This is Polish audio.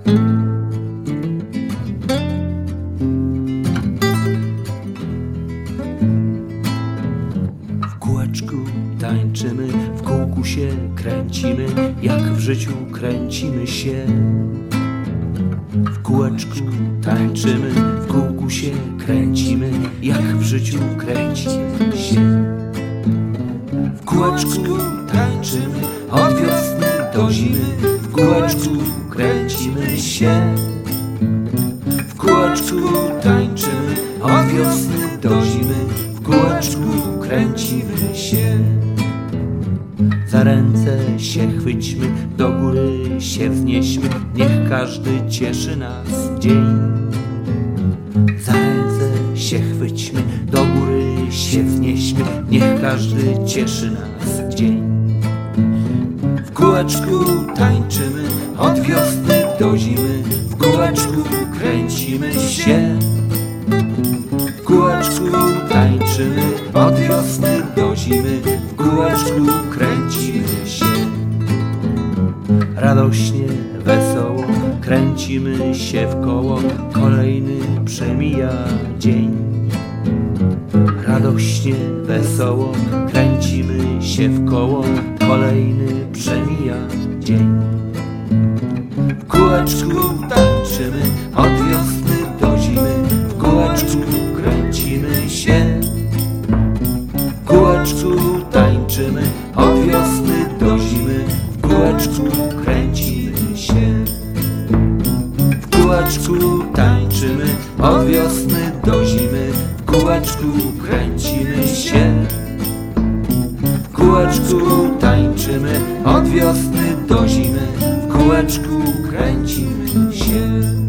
W kółeczku tańczymy, w kółku się kręcimy, jak w życiu kręcimy się. W kółeczku tańczymy, w kółku się kręcimy, jak w życiu kręcimy się. W kółeczku tańczymy, od wiosny do zimy, w kółeczku kręcimy się. W kółeczku tańczymy, od wiosny do zimy, w kółeczku kręcimy się. Za ręce się chwyćmy, do góry się wznieśmy, niech każdy cieszy nas dzień. Za ręce się chwyćmy, do góry się wznieśmy, niech każdy cieszy nas dzień. W kółeczku tańczymy, od wiosny do zimy, w kółeczku kręcimy się. W kółeczku tańczymy, od wiosny do zimy, w kółeczku kręcimy się. Radośnie, wesoło kręcimy się w koło, kolejny przemija dzień. Radośnie, wesoło kręcimy się w koło, kolejny przemija dzień. W kółeczku tańczymy, od wiosny do zimy, w kółeczku kręcimy się. W kółeczku tańczymy, od wiosny do zimy, w kółeczku kręcimy się. W kółeczku tańczymy, od wiosny do zimy, w kółeczku kręcimy się. W kółeczku tańczymy, od wiosny do zimy, w kółeczku kręcimy się.